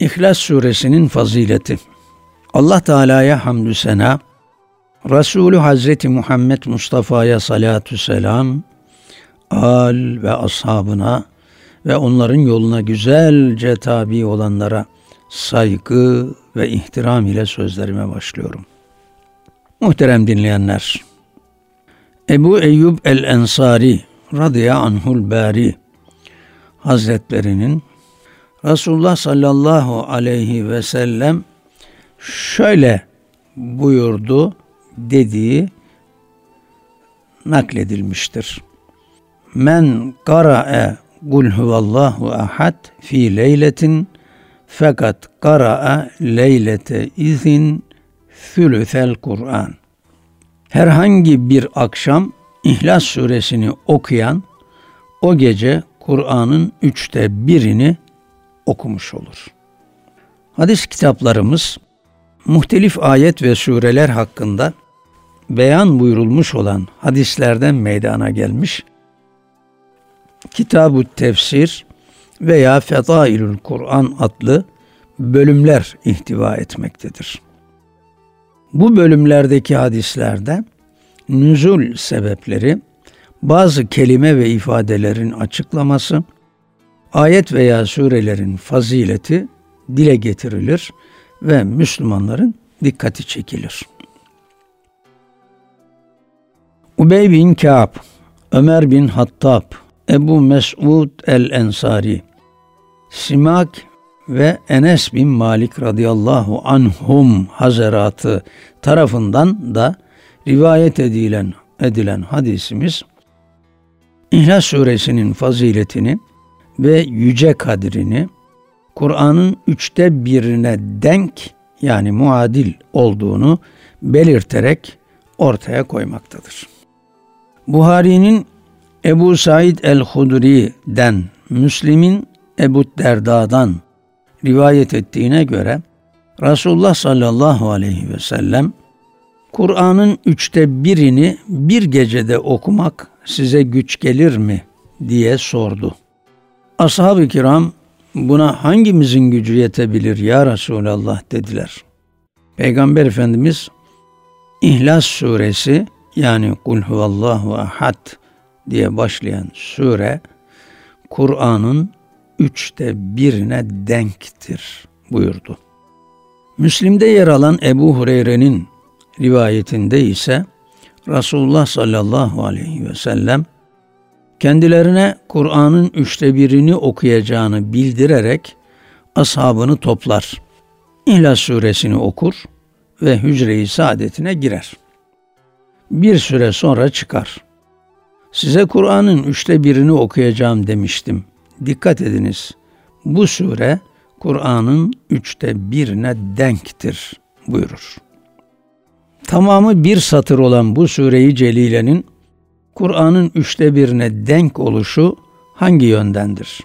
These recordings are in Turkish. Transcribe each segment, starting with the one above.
İhlas Suresinin fazileti. Allah Teala'ya hamdü sena, Resulü Hazreti Muhammed Mustafa'ya salatü selam, âl ve ashabına ve onların yoluna güzelce tabi olanlara saygı ve ihtiram ile sözlerime başlıyorum. Muhterem dinleyenler, Ebu Eyyub el-Ensari radıyallahu anhul bari Hazretlerinin Resulullah sallallahu aleyhi ve sellem şöyle buyurdu dediği nakledilmiştir. Men qara'e kul huvallahu ahad fi leyletin fakat qara'e leylete izin thülüthel Kur'an. Herhangi bir akşam İhlas Suresini okuyan o gece Kur'an'ın 1/3'ünü okumuş olur. Hadis kitaplarımız muhtelif ayet ve sureler hakkında beyan buyurulmuş olan hadislerden meydana gelmiş Kitab-ı Tefsir veya Fedailül Kur'an adlı bölümler ihtiva etmektedir. Bu bölümlerdeki hadislerde nüzul sebepleri, bazı kelime ve ifadelerin açıklaması, ayet veya surelerin fazileti dile getirilir ve Müslümanların dikkati çekilir. Ubey bin Ka'b, Ömer bin Hattab, Ebu Mes'ud el-Ensari, Simak ve Enes bin Malik radıyallahu anhum hazaratı tarafından da rivayet edilen hadisimiz, İhlas Suresinin faziletini ve yüce kadrini Kur'an'ın 1/3'üne denk yani muadil olduğunu belirterek ortaya koymaktadır. Buhari'nin Ebu Said el-Hudri'den, Müslim'in Ebu Derda'dan rivayet ettiğine göre Resulullah sallallahu aleyhi ve sellem Kur'an'ın 1/3'ünü bir gecede okumak size güç gelir mi diye sordu. Ashab-ı kiram buna hangimizin gücü yetebilir ya Resulallah dediler. Peygamber Efendimiz İhlas Suresi yani Kul huvallahu ahad diye başlayan sure Kur'an'ın 1/3'üne denktir buyurdu. Müslim'de yer alan Ebu Hureyre'nin rivayetinde ise Resulullah sallallahu aleyhi ve sellem kendilerine Kur'an'ın 1/3'ünü okuyacağını bildirerek ashabını toplar. İhlas Suresini okur ve hücre-i saadetine girer. Bir süre sonra çıkar. Size Kur'an'ın 1/3'ünü okuyacağım demiştim. Dikkat ediniz. Bu sure Kur'an'ın 1/3'üne denktir buyurur. Tamamı bir satır olan bu sure-i celilenin Kur'an'ın 1/3'üne denk oluşu hangi yöndendir?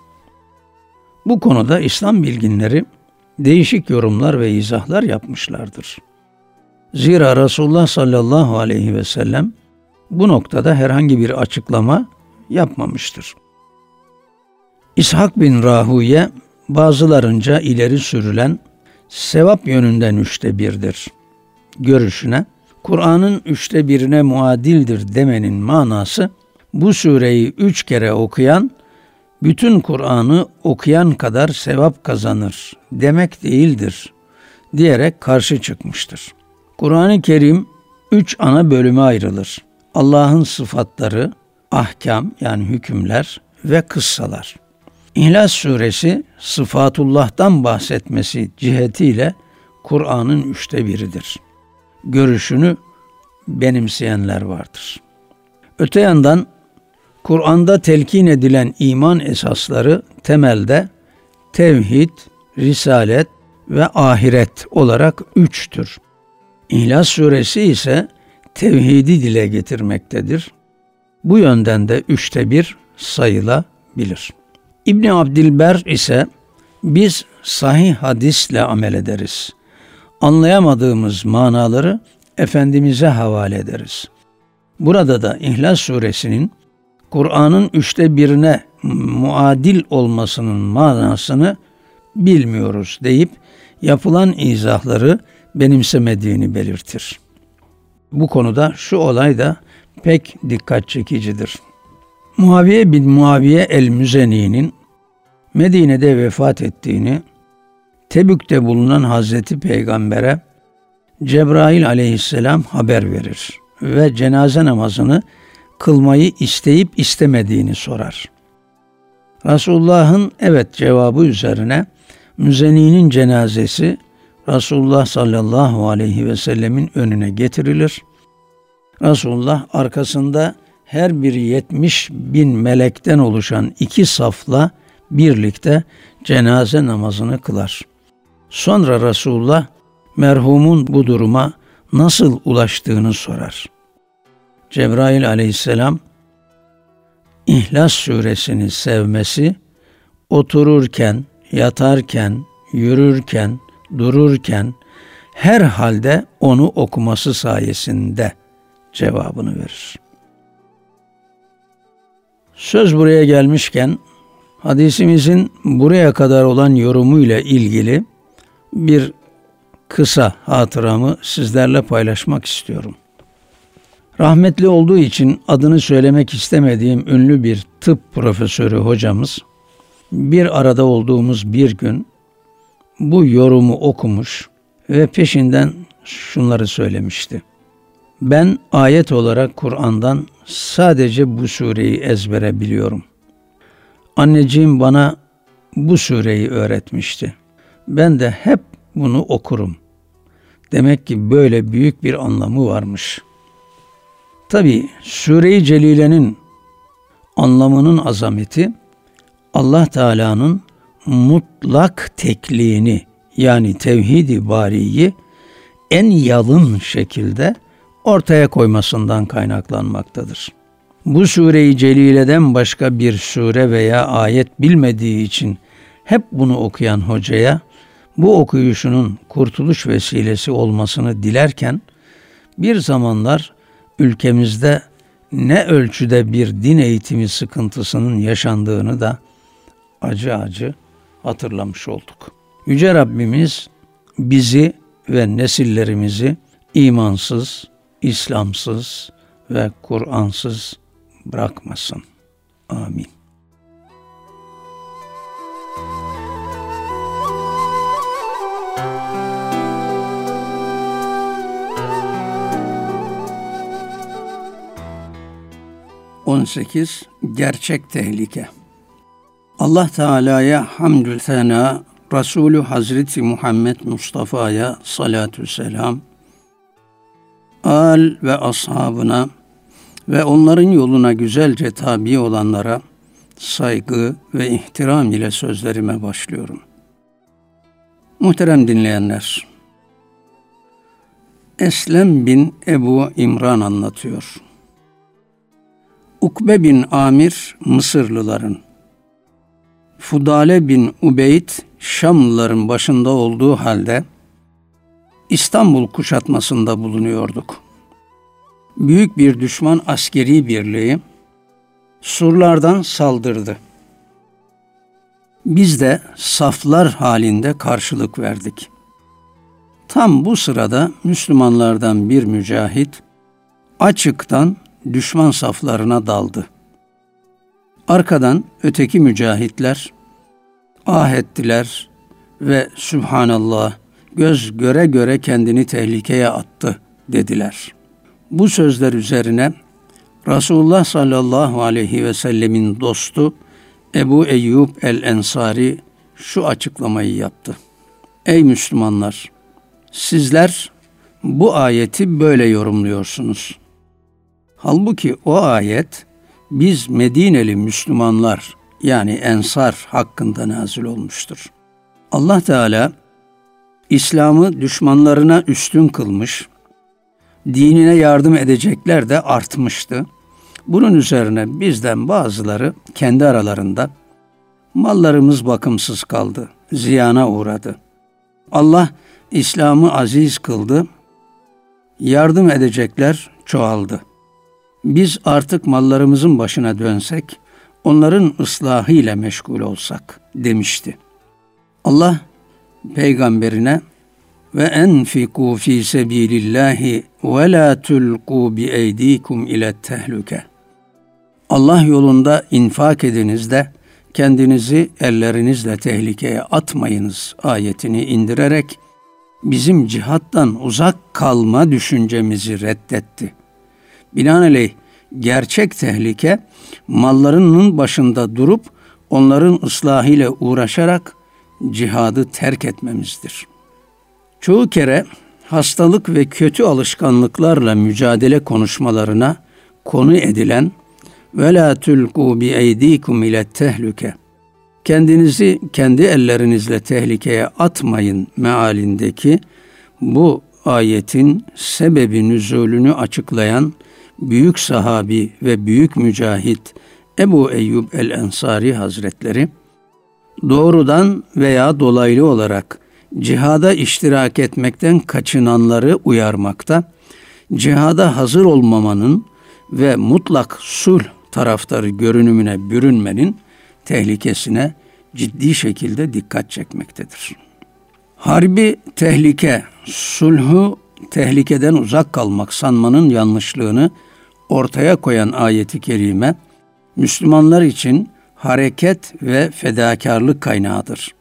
Bu konuda İslam bilginleri değişik yorumlar ve izahlar yapmışlardır. Zira Resulullah sallallahu aleyhi ve sellem bu noktada herhangi bir açıklama yapmamıştır. İshak bin Rahuye bazılarınca ileri sürülen sevap yönünden 1/3'dir görüşüne Kur'an'ın 1/3'üne muadildir demenin manası bu sureyi 3 kere okuyan bütün Kur'an'ı okuyan kadar sevap kazanır demek değildir diyerek karşı çıkmıştır. Kur'an-ı Kerim 3 ana bölüme ayrılır. Allah'ın sıfatları, ahkam yani hükümler ve kıssalar. İhlas Suresi sıfatullah'tan bahsetmesi cihetiyle Kur'an'ın 1/3'üdür. Görüşünü benimseyenler vardır. Öte yandan Kur'an'da telkin edilen iman esasları temelde tevhid, risalet ve ahiret olarak 3'tür. İhlas Suresi ise tevhidi dile getirmektedir. Bu yönden de 1/3 sayılabilir. İbn Abdilber ise biz sahih hadisle amel ederiz. Anlayamadığımız manaları Efendimiz'e havale ederiz. Burada da İhlas Suresinin Kur'an'ın 1/3'üne muadil olmasının manasını bilmiyoruz deyip yapılan izahları benimsemediğini belirtir. Bu konuda şu olay da pek dikkat çekicidir. Muaviye bin Muaviye el-Müzeni'nin Medine'de vefat ettiğini Tebük'te bulunan Hazreti Peygamber'e Cebrail aleyhisselam haber verir ve cenaze namazını kılmayı isteyip istemediğini sorar. Resulullah'ın evet cevabı üzerine Müzeni'nin cenazesi Resulullah sallallahu aleyhi ve sellemin önüne getirilir. Resulullah arkasında her biri 70.000 melekten oluşan 2 safla birlikte cenaze namazını kılar. Sonra Resulullah merhumun bu duruma nasıl ulaştığını sorar. Cebrail aleyhisselam, İhlas suresini sevmesi, otururken, yatarken, yürürken, dururken, her halde onu okuması sayesinde cevabını verir. Söz buraya gelmişken, hadisimizin buraya kadar olan yorumuyla ilgili bir kısa hatıramı sizlerle paylaşmak istiyorum. Rahmetli olduğu için adını söylemek istemediğim ünlü bir tıp profesörü hocamız, bir arada olduğumuz bir gün bu yorumu okumuş ve peşinden şunları söylemişti. Ben ayet olarak Kur'an'dan sadece bu sureyi ezbere biliyorum. Anneciğim bana bu sureyi öğretmişti. Ben de hep bunu okurum. Demek ki böyle büyük bir anlamı varmış. Tabi Sure-i Celile'nin anlamının azameti Allah Teala'nın mutlak tekliğini yani tevhid-i bariyi en yalın şekilde ortaya koymasından kaynaklanmaktadır. Bu Sure-i Celile'den başka bir sure veya ayet bilmediği için hep bunu okuyan hocaya bu okuyuşunun kurtuluş vesilesi olmasını dilerken bir zamanlar ülkemizde ne ölçüde bir din eğitimi sıkıntısının yaşandığını da acı acı hatırlamış olduk. Yüce Rabbimiz bizi ve nesillerimizi imansız, İslamsız ve Kur'ansız bırakmasın. Amin. Gerçek tehlike. Allah Teala'ya hamdü sena, Resulü Hazreti Muhammed Mustafa'ya salatü selam, âl ve ashabına ve onların yoluna güzelce tabi olanlara saygı ve ihtiram ile sözlerime başlıyorum. Muhterem dinleyenler, Eslem bin Ebu İmran anlatıyor. Ukbe bin Amir Mısırlıların, Fudale bin Ubeyd Şamlıların başında olduğu halde İstanbul kuşatmasında bulunuyorduk. Büyük bir düşman askeri birliği surlardan saldırdı. Biz de saflar halinde karşılık verdik. Tam bu sırada Müslümanlardan bir mücahit açıktan düşman saflarına daldı. Arkadan öteki mücahitler ah ettiler ve Sübhanallah, göz göre göre kendini tehlikeye attı dediler. Bu sözler üzerine Resulullah sallallahu aleyhi ve sellemin dostu Ebu Eyyub el-Ensari şu açıklamayı yaptı. Ey Müslümanlar! Sizler bu ayeti böyle yorumluyorsunuz. Halbuki o ayet biz Medineli Müslümanlar yani Ensar hakkında nazil olmuştur. Allah Teala İslam'ı düşmanlarına üstün kılmış, dinine yardım edecekler de artmıştı. Bunun üzerine bizden bazıları kendi aralarında mallarımız bakımsız kaldı, ziyana uğradı. Allah İslam'ı aziz kıldı, yardım edecekler çoğaldı. Biz artık mallarımızın başına dönsek, onların ıslahıyla meşgul olsak demişti. Allah peygamberine ve enfiku fi sebilillahi ve la tulqu bi eydikum ile tehlike. Allah yolunda infak ediniz de kendinizi ellerinizle tehlikeye atmayınız ayetini indirerek bizim cihattan uzak kalma düşüncemizi reddetti. Binaenaleyh gerçek tehlike mallarının başında durup onların ıslahıyla uğraşarak cihadı terk etmemizdir. Çoğu kere hastalık ve kötü alışkanlıklarla mücadele konuşmalarına konu edilen ve la tulqu bi eydikum ile tehlike, kendinizi kendi ellerinizle tehlikeye atmayın mealindeki bu ayetin sebebi nüzulünü açıklayan büyük sahabi ve büyük mücahit Ebu Eyyub el-Ensari Hazretleri doğrudan veya dolaylı olarak cihada iştirak etmekten kaçınanları uyarmakta, cihada hazır olmamanın ve mutlak sulh taraftarı görünümüne bürünmenin tehlikesine ciddi şekilde dikkat çekmektedir. Harbi tehlike, sulhu tehlikeden uzak kalmak sanmanın yanlışlığını ortaya koyan ayeti kerime, Müslümanlar için hareket ve fedakarlık kaynağıdır.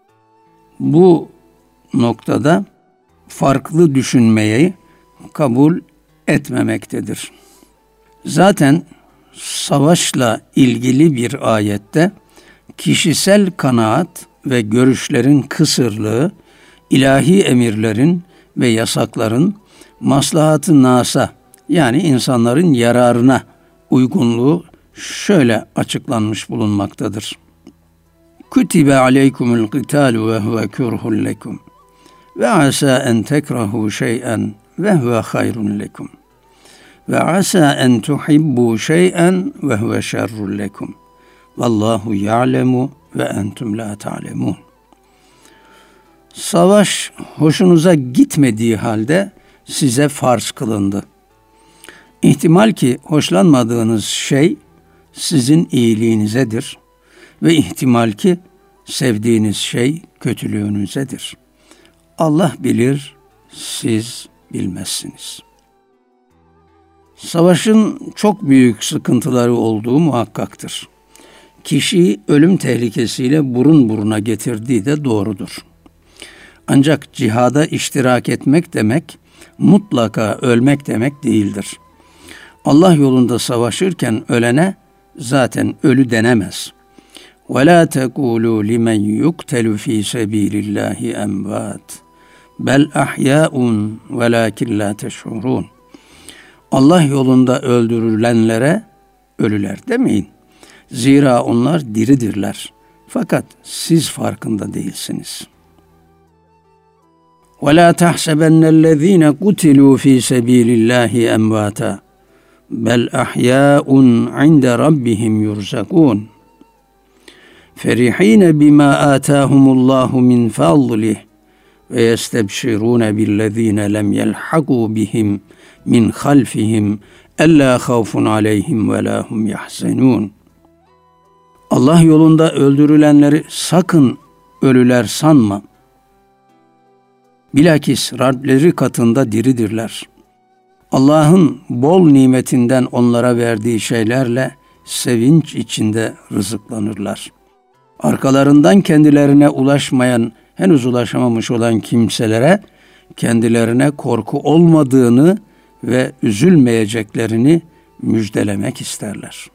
Bu noktada farklı düşünmeyi kabul etmemektedir. Zaten savaşla ilgili bir ayette kişisel kanaat ve görüşlerin kısırlığı, ilahi emirlerin ve yasakların maslahat-ı nasa yani insanların yararına uygunluğu şöyle açıklanmış bulunmaktadır. Kutibe aleykumul qitalu ve huve kurhun lekum ve asa en tekrahu şey'en ve huve hayrun lekum ve asa en tuhibbu şey'en ve huve şerrun lekum vallahu ya'lemu ve entum la ta'lemun. Savaş hoşunuza gitmediği halde size farz kılındı. İhtimal ki hoşlanmadığınız şey sizin iyiliğinizedir ve ihtimal ki sevdiğiniz şey kötülüğünüzedir. Allah bilir, siz bilmezsiniz. Savaşın çok büyük sıkıntıları olduğu muhakkaktır. Kişiyi ölüm tehlikesiyle burun buruna getirdiği de doğrudur. Ancak cihada iştirak etmek demek, mutlaka ölmek demek değildir. Allah yolunda savaşırken ölene zaten ölü denemez. وَلَا تَقُولُوا لِمَنْ يُقْتَلُ ف۪ي سَب۪يلِ اللّٰهِ اَمْوَاتٍ بَلْ اَحْيَاءٌ وَلَاكِنْ لَا تَشْعُرُونَ. Allah yolunda öldürülenlere ölüler demeyin. Zira onlar diridirler. Fakat siz farkında değilsiniz. وَلَا تَحْسَبَنَّ الَّذ۪ينَ قُتِلُوا ف۪ي سَب۪يلِ اللّٰهِ اَمْوَاتًا بَلْ اَحْيَاءٌ عِنْدَ رَبِّهِمْ يُرْزَقُونَ فَرِح۪ينَ بِمَا آتَاهُمُ اللّٰهُ مِنْ فَضْلِهِ وَيَسْتَبْشِرُونَ بِالَّذ۪ينَ لَمْ يَلْحَقُوا بِهِمْ مِنْ خَلْفِهِمْ أَلَّا خَوْفٌ عَلَيْهِمْ وَلَا هُمْ يَحْزَنُونَ. Allah yolunda öldürülenleri sakın ölüler sanma. Bilakis Rableri katında diridirler. Allah'ın bol nimetinden onlara verdiği şeylerle sevinç içinde rızıklanırlar. Arkalarından kendilerine ulaşmayan, henüz ulaşamamış olan kimselere kendilerine korku olmadığını ve üzülmeyeceklerini müjdelemek isterler.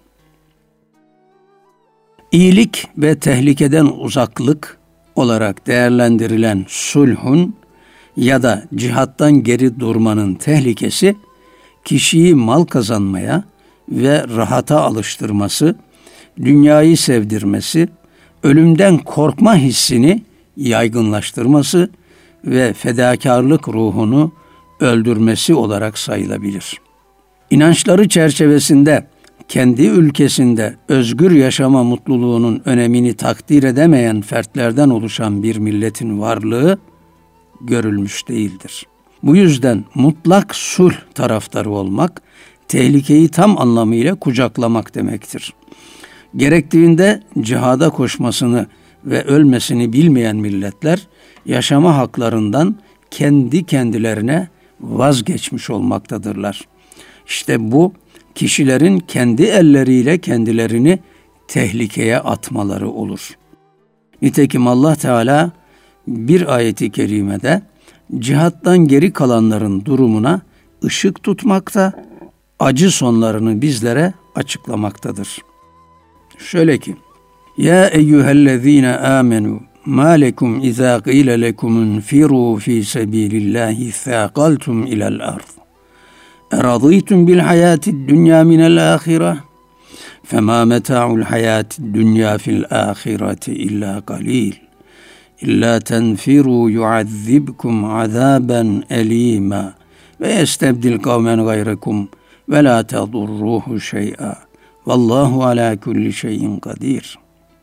İyilik ve tehlikeden uzaklık olarak değerlendirilen sulhun ya da cihattan geri durmanın tehlikesi, kişiyi mal kazanmaya ve rahata alıştırması, dünyayı sevdirmesi, ölümden korkma hissini yaygınlaştırması ve fedakarlık ruhunu öldürmesi olarak sayılabilir. İnançları çerçevesinde kendi ülkesinde özgür yaşama mutluluğunun önemini takdir edemeyen fertlerden oluşan bir milletin varlığı görülmüş değildir. Bu yüzden mutlak sulh taraftarı olmak, tehlikeyi tam anlamıyla kucaklamak demektir. Gerektiğinde cihada koşmasını ve ölmesini bilmeyen milletler yaşama haklarından kendi kendilerine vazgeçmiş olmaktadırlar. İşte bu kişilerin kendi elleriyle kendilerini tehlikeye atmaları olur. Nitekim Allah Teala bir ayeti kerimede cihattan geri kalanların durumuna ışık tutmakta, acı sonlarını bizlere açıklamaktadır. Şöyle ki: Ya eyyühellezine amenu ma lekum izâ qîle lekum infirû fî sebîlillâhi thâqaltum ilel ard. Eradîtum bil hayâtid dünyâ minel âhire. Femâ meta'ul hayâtid dünyâ fil âhireti illâ qalîl. İllâ tenfirû yu'azzibkum azâben elîmâ ve yestebdil kavmen gayrekum ve lâ tedurruhu şey'a. Vallahu alâ kulli şeyin kadir.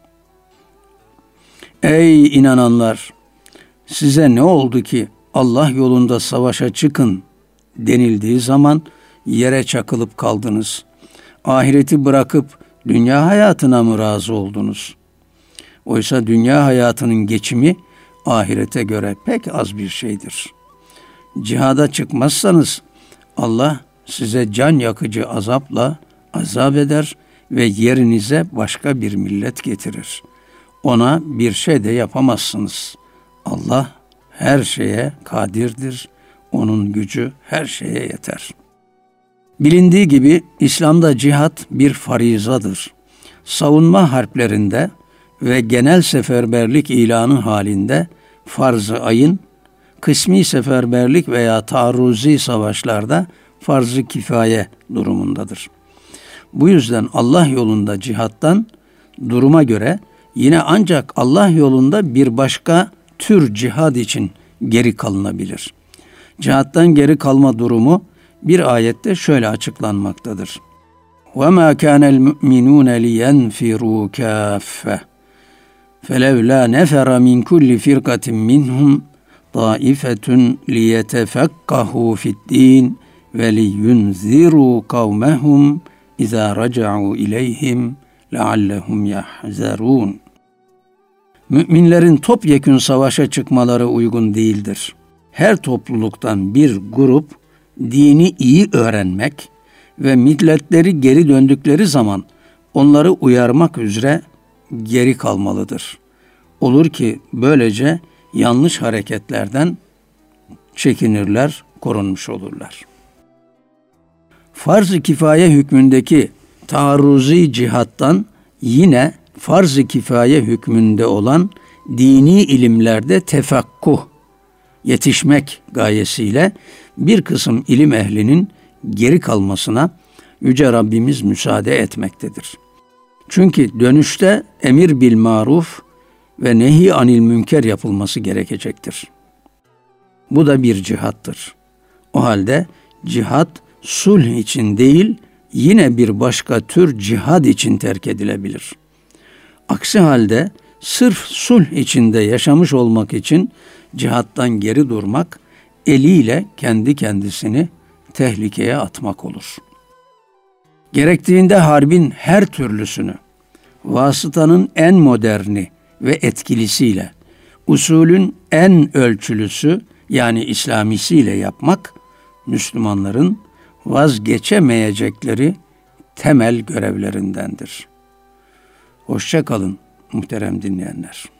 Ey inananlar! Size ne oldu ki Allah yolunda savaşa çıkın denildiği zaman yere çakılıp kaldınız? Ahireti bırakıp dünya hayatına mı razı oldunuz? Oysa dünya hayatının geçimi ahirete göre pek az bir şeydir. Cihada çıkmazsanız Allah size can yakıcı azapla azap eder ve yerinize başka bir millet getirir. Ona bir şey de yapamazsınız. Allah her şeye kadirdir. Onun gücü her şeye yeter. Bilindiği gibi İslam'da cihat bir farizadır. Savunma harplerinde ve genel seferberlik ilanı halinde farz-ı ayın, kısmi seferberlik veya taarruzi savaşlarda farz-ı kifaye durumundadır. Bu yüzden Allah yolunda cihattan duruma göre yine ancak Allah yolunda bir başka tür cihad için geri kalınabilir. Cihattan geri kalma durumu bir ayette şöyle açıklanmaktadır. وَمَا كَانَ الْمُؤْمِنُونَ لِيَنْفِرُوا كَافَّةً فَلَوْلَا نَفَرَ مِنْ كُلِّ فِرْقَةٍ مِّنْهُمْ طَائِفَةٌ لِيَتَفَقَّهُوا فِي الدِّينِ وَلِيُنْذِرُوا قَوْمَهُمْ إِذَا رَجَعُوا إِلَيْهِمْ لَعَلَّهُمْ يَحْذَرُونَ. Müminlerin topyekün savaşa çıkmaları uygun değildir. Her topluluktan bir grup dini iyi öğrenmek ve milletleri geri döndükleri zaman onları uyarmak üzere geri kalmalıdır. Olur ki böylece yanlış hareketlerden çekinirler, korunmuş olurlar. Farz-ı kifaye hükmündeki taarruzi cihattan yine farz-ı kifaye hükmünde olan dini ilimlerde tefakkuh, yetişmek gayesiyle bir kısım ilim ehlinin geri kalmasına Yüce Rabbimiz müsaade etmektedir. Çünkü dönüşte emir bil maruf ve nehi anil münker yapılması gerekecektir. Bu da bir cihattır. O halde cihat sulh için değil, yine bir başka tür cihad için terk edilebilir. Aksi halde sırf sulh içinde yaşamış olmak için cihattan geri durmak, eliyle kendi kendisini tehlikeye atmak olur. Gerektiğinde harbin her türlüsünü, vasıtanın en moderni ve etkilisiyle, usulün en ölçülüsü yani İslamisiyle yapmak, Müslümanların vazgeçemeyecekleri temel görevlerindendir. Hoşça kalın muhterem dinleyenler.